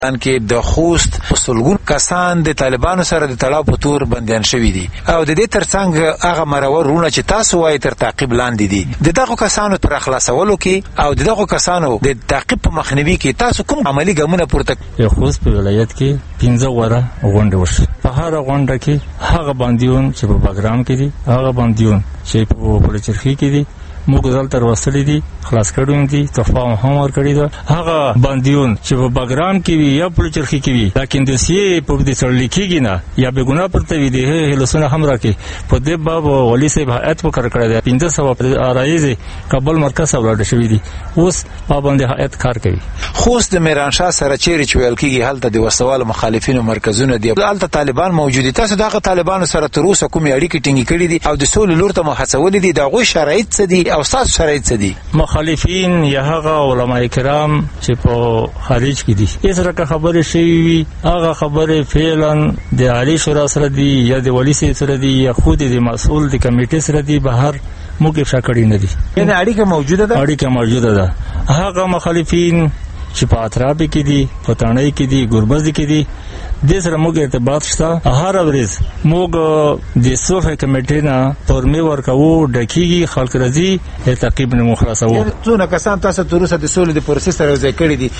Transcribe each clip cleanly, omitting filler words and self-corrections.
ان کې د خوست سلګون کسان د طالبانو سره د تړاو په تور بندیان شوي دي او د دې ترڅنګ هغه مرور رونه چې تاسو وایي تر تعقیب لاندې دي دغه کسانو پر خلاصولو کې او دغه کسانو د تعقیب په مخنیوي کې تاسو کوم عملی ګامونه پورته خوست په ولایت کې 15 غوره غونډه وشوه. په هر غونډه کې هغه باندیون چې په بګرام کې دي هغه باندیون چې په پلچرخي کې دي موږ دلته وصلې دي خلاص کړو دي تحفه هم ورکړې ده. هغه باندیون چې په بګرام کې وي یا پلچرخي کې وي لکه د سی په دې سره لیکيږي نه یا به ګناه پرته وي دي هلسونه هم راکې په دې باب ولي صاحب هیئت وکړ کړی ده 1500 ارایزه کابل مرکز ولاړ شوی دي اوس پابند هیئت کار کوي. خوست د میرانشاه سره چیرې چویل کېږي هلته د وسوال مخالفینو مرکزونه دي هلته طالبان موجود دي. تاسو دغه طالبانو سره تر اوسه کومې اړیکې ټینګې کړې دي او د سولې لور ته محاسبه دي دغه شرایط څه دي او تاسو شرایط څه دي؟ مخالفین یا هغه علماء کرام چې په خارج کې دي هیڅ رقم خبرې شوي هغه خبرې فعلا د عالی شورا سره دي یا د ولی سره دي یا خود د مسؤل د کمیټې سره دي بهر موږ شکړی نه دي. یعنی اړیکه موجوده ده. اړیکه موجوده ده. هغه مخالفین چې په اطراف کې دي په تڼۍ کې دي ګربز کې دي د سره موږ ارتباط شته. هر ورځ موږ د صوفه کمیټې نه پرمې ورکوو ډکیږي خلک راځي تعقیب نه مخلاصوو. څونه کسان تاسو تر اوسه د سولې د پروسس سره ځای کړی دي؟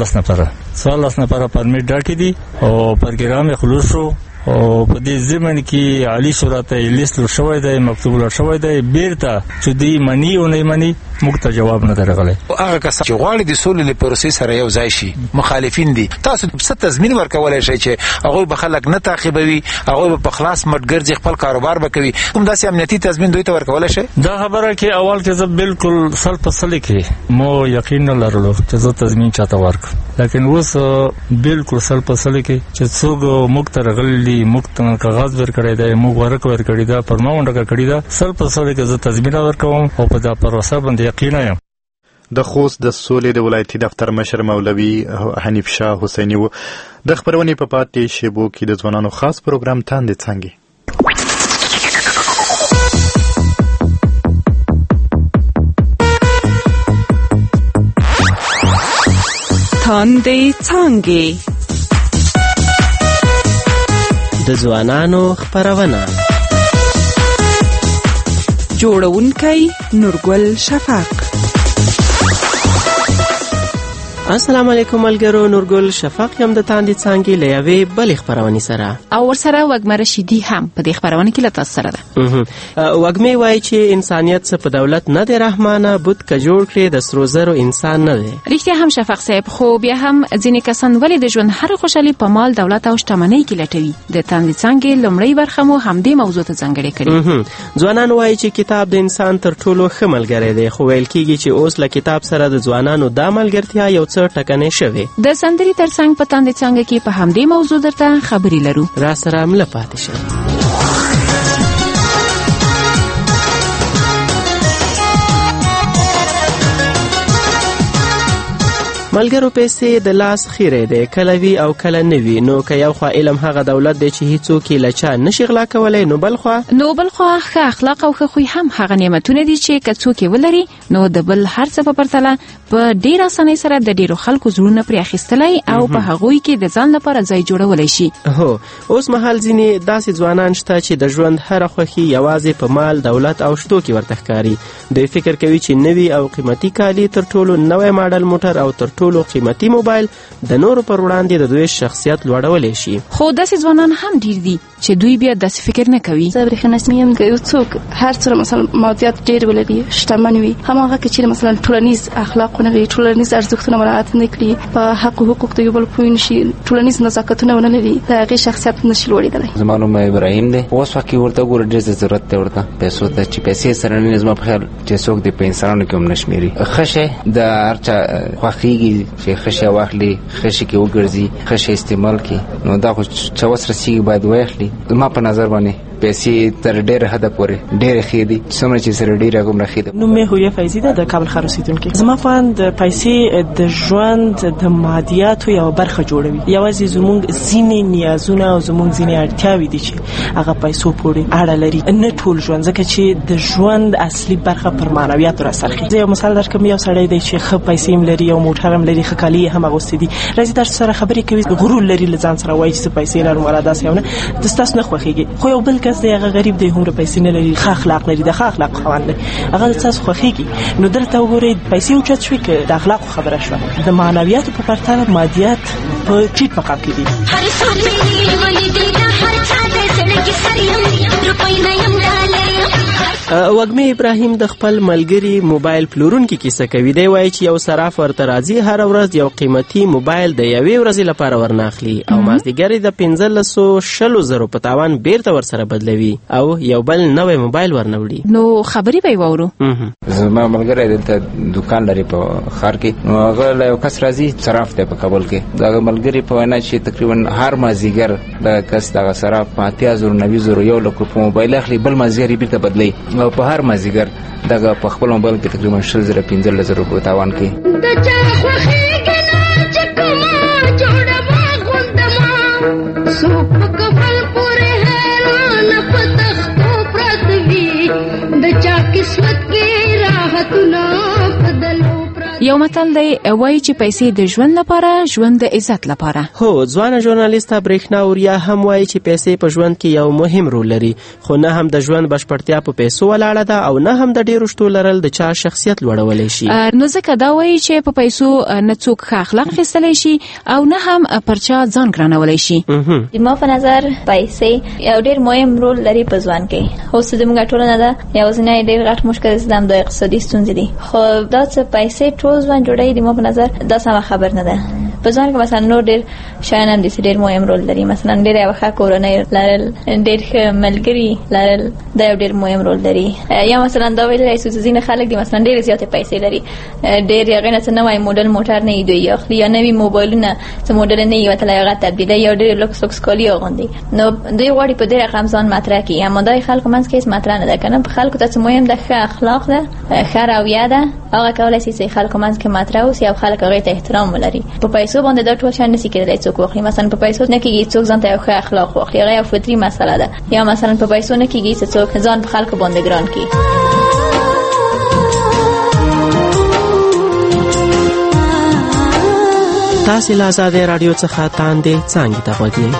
14 نفر پرمې ډکې دي او پروګرام خلوص شو او په دې ځمن کې عالی شورا ته لیست شوی دی مکتوب لا شوی دی بیرته چې دی منی او نه منی موږ ته جواب نه درغلی. هغه کسان چې غواړي د سولې د پروسس سره یو ځای شي مخالفین دي تاسو څه تضمین ورکولای شئ چې هغه به خلک نه تعقیبوي هغه په خلاص مټګرځي خپل کاروبار وکوي کوم داسې امنیتي تضمین دوی ته ورکولای شئ؟ دا خبره کې اول کې زه بالکل سل په سل کې مو یقین نه لرلو چې زه تضمین چاته ورکړم لیکن اوس بالکل سل په سل کې چې څوک موږ ته راغلي موږ ته کاغذ ورکړی دی موږ ورکړی دا پرماونډه کړی دا سل په سل کې زه تضمین ورکوم او په دا پروسه باندې یقین یم. د خوست د سولې د ولایتي دفتر مشر مولوي حنیف شاه حسیني و د خبرونې په پاتې شیبو کې د ځوانانو خاص پروګرام تاندې څنګه تاندې څنګه د ځوانانو خبرونه جوړونکی نورګل شفق. السلام علیکم ملګرو نورګل شفق یم د تاندې څنګه لیوي بل خبرونه سره او ورسره وګمه رشیدي هم په دې خبرونه کې لته سره ده. وګمه وایي چې انسانيت څخه په دولت نه دی رحمانه بوت ک جوړ کړي د سرو زرو انسان نه دی. رښتیا هم شفق صاحب خو بیا هم ځینې کسان ولې د ژوند هر خوشحالي په مال دولت او شتمنۍ کې لټوي. د تاندې څنګه لومړی برخه مو همدې موضوع ته ځانګړې کړې. ځوانان وایي چې کتاب د انسان تر ټولو ښه ملګری دی خو ویل کېږي چې اوس له کتاب سره د ځوانانو د ملګرتیا یو ټکنې شوی. د سندري ترڅنګ په تاندې څنګه کې په همدې موضوع درته خبري لرو. را سره مله پاتې شه. ملګرو پیسې د لاس خیره دی کله وی او کله نوی نو که یو خوا علم هغه دولت دی چې هیڅوک یې لچا نشي غلا کولای نو بل خوا ښه اخلاق او ښه خوی هم هغه نعمتونه دي چې که څوک یې ولري نو د بل هر څه په پرتله په ډیر اسانۍ سره د ډیرو خلکو زړونه پرې اخیستلای او په هغوی کې د ځان لپاره ځای جوړولای شي. هو اوس مهال ځینې داسې ځوانان شته چې د ژوند هر خوښي یوازې په مال دولت او شتو کې ورته ښکاري. دوی فکر کوي چې نوی او قیمتي کالي تر ټولو نوی ماډل موټر او تر ټولو قیمتي موبایل د نورو پر وړاندې د دوی شخصیت لوړولای شي. خو داسې ځوانان هم ډیر دي چې دوی بیا داسې فکر نه کوي. زه برېښنا یم که یو څوک هر څومره مثلا مادیات ډیر ولري شتمن وي هماغه کې چې مثلا ټولنیز اخلاق نه لري ټولنیز ارزښتونه مراعات نه کړي په حق او حقوق د یو بل پوه نشي ټولنیز نزاکتونه ونه لري د هغې شخصیت نشي لوړېدلی. زما نوم ابراهیم دی. اوس وخت کې ورته ګوره ډېر ضرورت دی ورته پیسو ته چې پیسې سره نه زما په خیال چې څوک د په انسانانو کې هم نه شمېري. ښه شی د هر چا خوښېږي چې ښه شی واخلي ښه شي کې وګرځي ښه شی استعمال کړي نو دا خو چې وس رسېږي باید واخلي. زما په نظر باندې پیسې تر ډېر حد پورې ډېر ښې دي څومره چې سره ډېر کوم ښې دي. نو مې هویه فیضی ده د کابل ښار اوسیدونکې. زما فاند پیسې د ژوند د مادیاتو یو برخه جوړوي. یوازې زموږ ځینې نیازونه او زموږ ځینې اړتیاوې دي چې هغه پیسو پورې اړه لري، نه ټول ژوند، ځکه چې د ژوند اصلي برخه پر معنویاتو راڅرخي. زه یو مثال درکوم، یو سړی دی چې ښه پیسې هم لري او موټر هم لري، ښه کالي هم اغوستي دي، راځي تاسو سره خبرې کوي، غرور لري له ځان سره وایي چې پیسې لرم ولا داسې یو نه، تاسو نه خوښیږي. خو یو بل کس دی هغه غریب دی، هغه پیسې نه لري، ښه اخلاق لري، د ښه اخلاق خاوند دی، هغه تاسو خوښیږي. نو دلته وګورئ پیسې اوچت شوي که د اخلاقو خبره شوه، د معنویاتو په پرتله مادیات په ټیټ مقام کې دي. وږمې ابراهیم د خپل ملګری موبایل پلورونکي کیسه کوي. دی وایي چې یو صراف ورته راځي هر ورځ یو قیمتي موبایل د یوې ورځې لپاره ورناخلي او مازدیګر د 1500 په تاوان بیرته ورسره بدلوي او یو بل نوې موبایل ورنوړي. نو خبرې به وورو. زما ملګری دلته دکان لري په ښار کې، نو هغه یو کس راځي صراف دی په کابل کې. دا ملګری په وینا چې تقریبا هر مازدیګر دا کس دغه صراف 80,000 90,000 1 لک روپۍ موبایل اخلي، بل مازدیګر بیرته بدلوي او په هر مازدیګر دغه په خپل موبایل کې تقریبا 15,000 روپۍ تاوان کوي. یو متل دی وایي چې پیسې د ژوند لپاره، ژوند د عزت لپاره. هو ځوانه ژورنالیسته برېښنا اوریا هم وایي چې پیسې په ژوند کې یو مهم رول لري، خو نه هم د ژوند بشپړتیا په پیسو ولاړه ده او نه هم د ډېرو شتو لرل د چا شخصیت لوړولی شي. نو ځکه دا وایي چې په پیسو نه څوک ښه اخلاق اخیستلی شي او نه هم پر چا ځان ګرانولی شي. زما په نظر پیسې یو ډېر مهم رول لري په ژوند کې. اوس زموږ ټولنه ده یوازینی ډېر غټ مشکل د اقتصادي ستونزې دي، خو دا څه پیسې ټول ژوند جوړوي د ما په نظر دا سمه خبر نه ده. په ځان کې مثلا نور ډېر شیان هم دي چې ډېر مهم رول لري، مثلا ډېر یو ښه کورنۍ لرل، ډېر ښه ملګري لرل، دا یو ډېر مهم رول لري. یا مثلا دا ویلی چې ځینې خلک دي مثلا ډېرې زیاتې پیسې لري، ډېر هغې نه څه نوی موډل موټر نه یې دوی اخلي یا نوي موبایلونه څه موډل نه یې وتلی هغه تبدیلوي یا ډېر لوکس کالي اغوندي. نو دوی غواړي په دې رقم ځان مطرح کړي، اما دا خلکو منځ کې هېڅ مطرح نه ده که نه. په خلکو ته څه مهم ده؟ ښه اخلاق ده، ښه رویه ده، هغه کولی شي چې خلکو منځ کې مطرح اوسي او خلک هغې ته احترام ولري. په پیسو باندې دا ټول شیان نشي کېدلی څوک واخلي. مثلا په پیسو نه کېږي څوک ځان ته یو ښه اخلاق واخلي، هغه یو فطري مسله ده. یا مثلا په پیسو نه کېږي چې څوک ځان په خلکو باندې ګران کړي. تاسې له آزادۍ راډیو څخه تاندې څانګې ته غوږ یئ.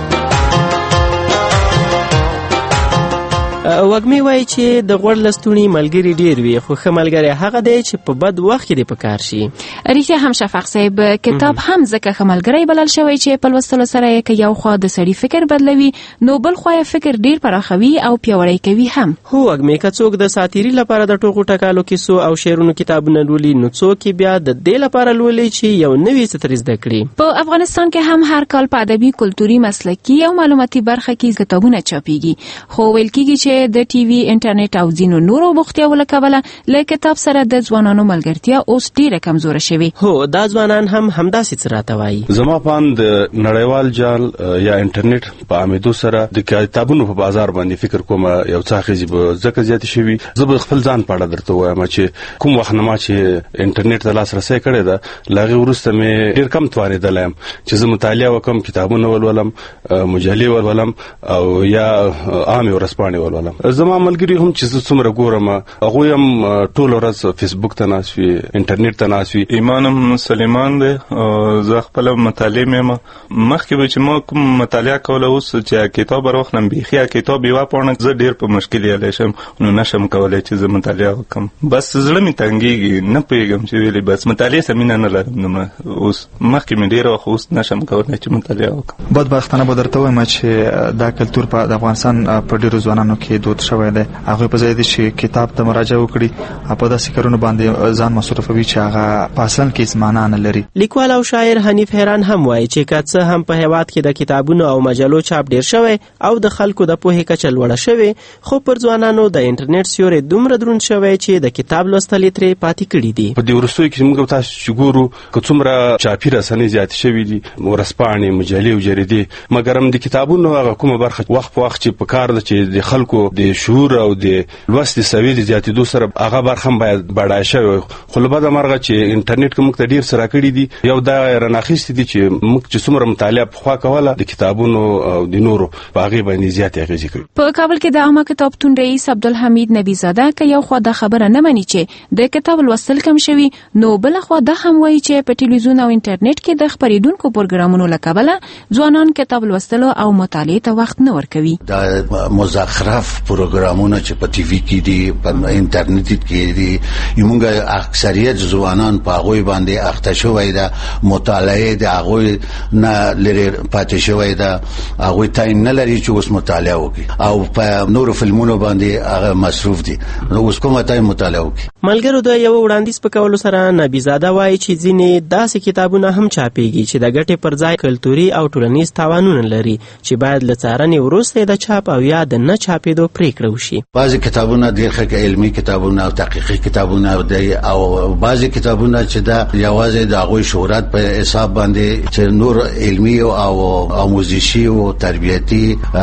وږمې وایي چې د غوړ لستوڼي ملګري ډېر وي، خو ښه ملګری هغه دی چې په بد وخت کې دې په کار شي. رښتیا هم شفاق صاحب، کتاب هم ځکه ښه ملګری بلل شوی چې په لوستلو سره یې که یو خوا د سړي فکر بدلوي نو بل خوا یې فکر ډېر پراخوي او پیاوړی کوي هم. هو وږمې، که څوک د ساتیري لپاره د ټوکو ټکالو کیسو او شعرونو کتابونه لولي نو څوک بیا د دې لپاره لولي چې یو نوي څه ترې زده کړي. په افغانستان کې هم هر کال په ادبي، کلتوري، مسلکي او معلوماتي برخه کې کتابونه چاپیږي، خو ویل کېږي چې د ټي وي، انټرنیټ او ځینو نورو بوختیاوو له کبله له کتاب سره د ځوانانو ملګرتیا اوس ډېره کمزوره شوې. هو دا ځوانان هم همداسې څه راته وایي. زما پاند نړیوال جال یا انټرنیټ په عامېدو سره د کتابونو په بازار باندې فکر کوم یو څه اغېزې به ځکه زیاتې شوي. زه به خپل ځان په اړه درته ووایم چې کوم وخت نه ما چې انټرنیټ ته لاسرسی کړی ده له هغې وروسته مې ډېر کم توانېدلی یم چې زه مطالعه وکړم، کتابونه ولولم، مجلې ولولم او یا عامې ورځپاڼې ولولم. زما ملګري هم چې زه څومره ګورم هغوی هم ټول ورځ فیسبوک ته ناست وي، انټرنیټ ته ناست وي. ایمان هم سلیمان دی، زه خپله مطالعه یم. مخکې به چې ما کوم مطالعه کوله، اوس چې کتاب راواخلم بیخي کتاب یوه پاڼه زه ډېر په مشکل یالی شم، نو نشم کولی چې زه مطالعه وکړم. بس زړه مې تنګېږي، نه پوهېږم چې ولې، بس مطالعې سره مینه نه لرم دومره. اوس مخکې مې ډېره وخت، اوس نشم کولی چې مطالعه وکړم. بدبختانه به درته ووایم چې دا کلتور په افغانستان په ډېرو ځوانانو کې دود شوی دی هغه په ځای دی چې کتاب ته مراجعه وکړي په داسې کارونو باندې ځان مصرفوي چې هغه په اصل کې معنا نه لري. لیکوال او شاعر حنیف حیران هم وایي چې که څه هم په هیواد کې د کتابونو او مجلو چاپ ډیر شوی او د خلکو د پوهې کچه لوړه شوې، خو پر ځوانانو د انټرنیټ سیوری دومره دروند شوی چې د کتاب لوستل ترې پاتې کړي دي. په دې وروستیو کې موږ تاسو چې ګورو که څومره چاپي رسنۍ زیاتې شوي دي، ورځپاڼې، مجلې او جریدې، مګر هم د کتابونو هغه کومه برخه وخت په وخت چې په کار ده چې د خلکو د شعور او د لوست سوي د زیاتېدو سره هغه برخه هم باید بډای شوی. خو له بده مرغه چې انټرنیټ کې موږ ته ډیر سره کړي دي، یو دا راناخیستي دي چې موږ چې څومره مطالعه پخوا کوله د کتابونو او د نورو په هغې باندې زیاتې اغېزې کوي. په کابل کې د عامه کتابتون رئیس عبدالحمید نبیزاده که یو خوا دا خبره نه مني چې د کتاب لوستل کم شوي، نو بل خوا دا هم وایي چې په ټلویزیون او انټرنیټ کې د خپرېدونکو پروګرامونو له کبله ځوانان کتاب لوستلو او مطالعې ته وخت نه ورکوي. دا مزخرف پروګرامونه چې په ټي وي کې دي، په انټرنیټ کې دي، موږ اکثریت ځوانان په هغوی باندې اخته شوی ده، مطالعې د هغوی نه لرې پاتې شوی ده، هغوی ټایم نه لري چې اوس مطالعه وکړي او په نورو فلمونو باندې هغه مصروف دي، نو اوس کومه ټایم مطالعه وکړي. ملګرو د یو وړاندیز په کولو سره نبیزاده وایي چې ځینې داسې کتابونه هم چاپېږي چې د ګټې پر ځای کلتوري او ټولنیز تاوانونه لري چې باید له څارنې وروسته د چاپ او یا د نه چاپېدو پریکړه وشي. بعضې کتابونه ډېر ښه علمي کتابونه او تحقیقي کتابونه دي، او بعضې کتابونه چې دا یوازې د هغوی شهرت په حساب باندې چې نور علمي او آموزشي او تربیتي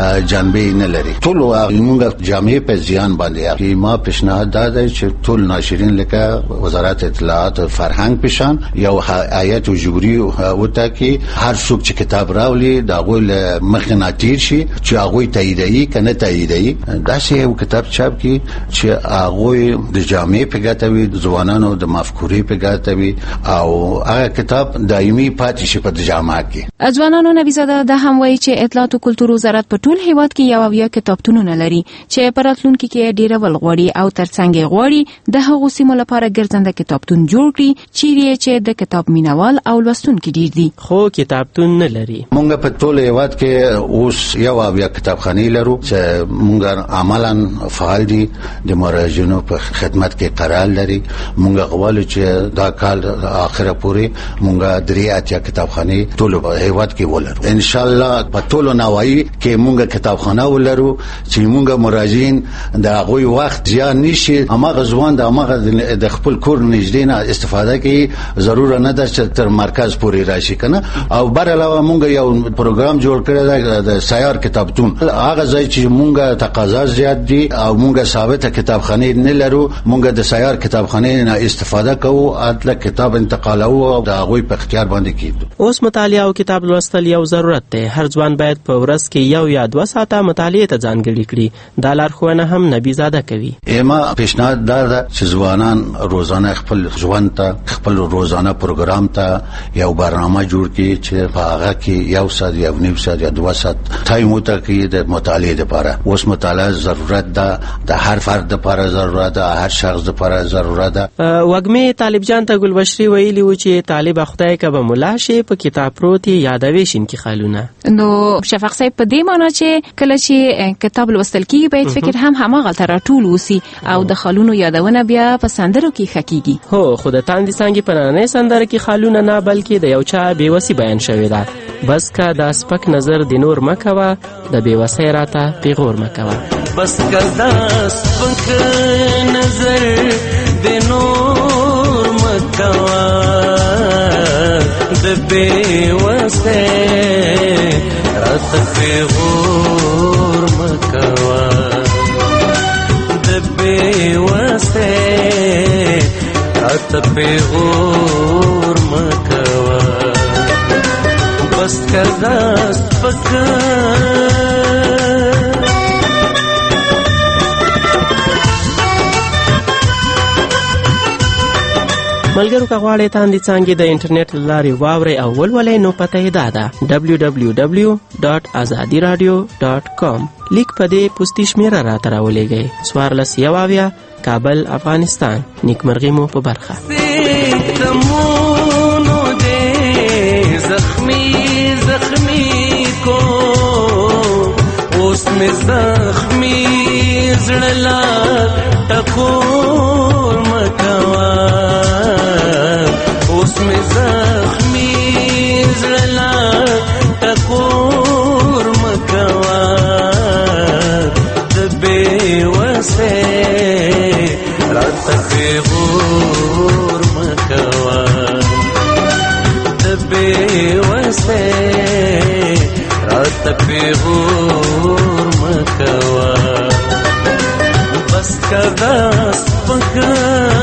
جنبې نه لري. ټول موږ جامع په زیان باندې ما پیشنهاد داده چې ټول ناشرین لکه وزارت اطلاعات او فرهنګ پیشان یو هیئت جوړي وټاکي، هر څوک چې کتاب راولي دا غوښ مخه ناتیر شي چې هغه تاییدي کنه تاییدي، دا شی یو کتاب چاپ کی چې هغه د جامع په ګټوي، ځوانانو د مفکورې په ګټوي او هغه کتاب دایمي پاتې شي په جامع کې. ځوانانو نبیزاده د هم وایي چې اطلاعات او کلتور وزارت په ټول هیواد کې یو کتابتونونه لري چې په راتلونکي کې ډیره ولغوړي او ترڅنګ غوړي د هغو سیمو لپاره ګرځنده کتابتون جوړ کړي چې د کتاب مینوال او لوستونکي ډیر دي، خو کتابتون نه لري. مونږ په ټول هیواد کې اوس یو کتابخانه لرو چې مونږ عملاً فعال دي، د مراجعینو په خدمت کې قرار لري. مونږ غواړو چې دا کال اخره پورې مونږ 3 کتابخانه ټول هیواد کې ولرو. ان شاء الله په ټول نواحي کې مونږ کتابخانه ولرو چې مونږ مراجعین د هغوی وخت زیان نشي، اماغه ځوان د خپل کور نږدې نه استفاده کوي، ضرور نه ده چې تر مرکز پورې راشي کنه. او بر علاوه مونږ یو پروګرام جوړ کړی دی د سیار کتابتون، هغه ځای چې مونږ تقاضا زیات دي او مونږ ثابته کتابخانه نه لرو، مونږ د سیار کتابخانه نه استفاده کوو، اته کتاب انتقالو او د هغوی په اختیار باندې کیږي. اوس مطالعه او کتاب لوستل یو ضرورت دی. هر ځوان باید په ورځ کې 1 یا 2 ساعته مطالعه ته ځانګړي کړي. دا لارښوونه هم نبیزاده کوي. ایما پیشنهاد دا چې ځوانان روزانه خپل ژوند ته، خپل روزانه پروګرام ته یو برنامه جوړ کړي چې په هغه کې 1 ساعت یا 1.5 ساعت یا 2 ساعت ټایم وټاکي د مطالعې لپاره. اوس مطالعه ضرورت ده، د هر فرد لپاره ضرورت ده، هر شخص لپاره ضرورت ده. وګمې طالب جان ته ګلبشري ویلي و چې طالب خدای کبه مولا شي په کتاب پروت یادوي شین کی خالونه. نو شفق صاحب په دې معنی چې کله چې کتاب لوستل کیږي باید فکر هم هماغه تر ټول وسی او د خالونو یادونه بیا په سندرو کې خکېږي. هو خو د تاندې څنګه په نننۍ سندره کې خالونه نه بلکې د یو چا بیوسی بیان شوی ده. بس کا د سپک نظر د نور مکوا، د بیوسی راته پیغور مکوا. بس کا د سپک نظر د نور مکوا، د بیوسی راته پیغور مکوا، د بیوسی راته پیغور مکوا. بس کرداس پکر ملګرو که غواړئ تاندې څانګې د انټرنیټ له لارې واورئ او ولولئ نو پته یې دا ده www.azadiradio.com. لیک په دې پوسټي شمیره راته راولېږئ 14 کابل افغانستان. نیکمرغي مو په برخه. زخمی کو اس میں زخمی زړلا ټکور مکوا اوس مې زخمي زړلا ټکور مکوا د بې وسه راته پیغور مکوا د بې وسه راته پیغور مکوا بس کدا سپکا